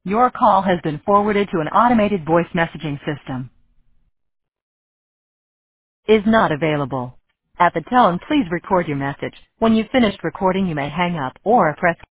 Your call has been forwarded to an automated voice messaging system. Is not available. At the tone, please record your message. When you've finished recording, you may hang up or press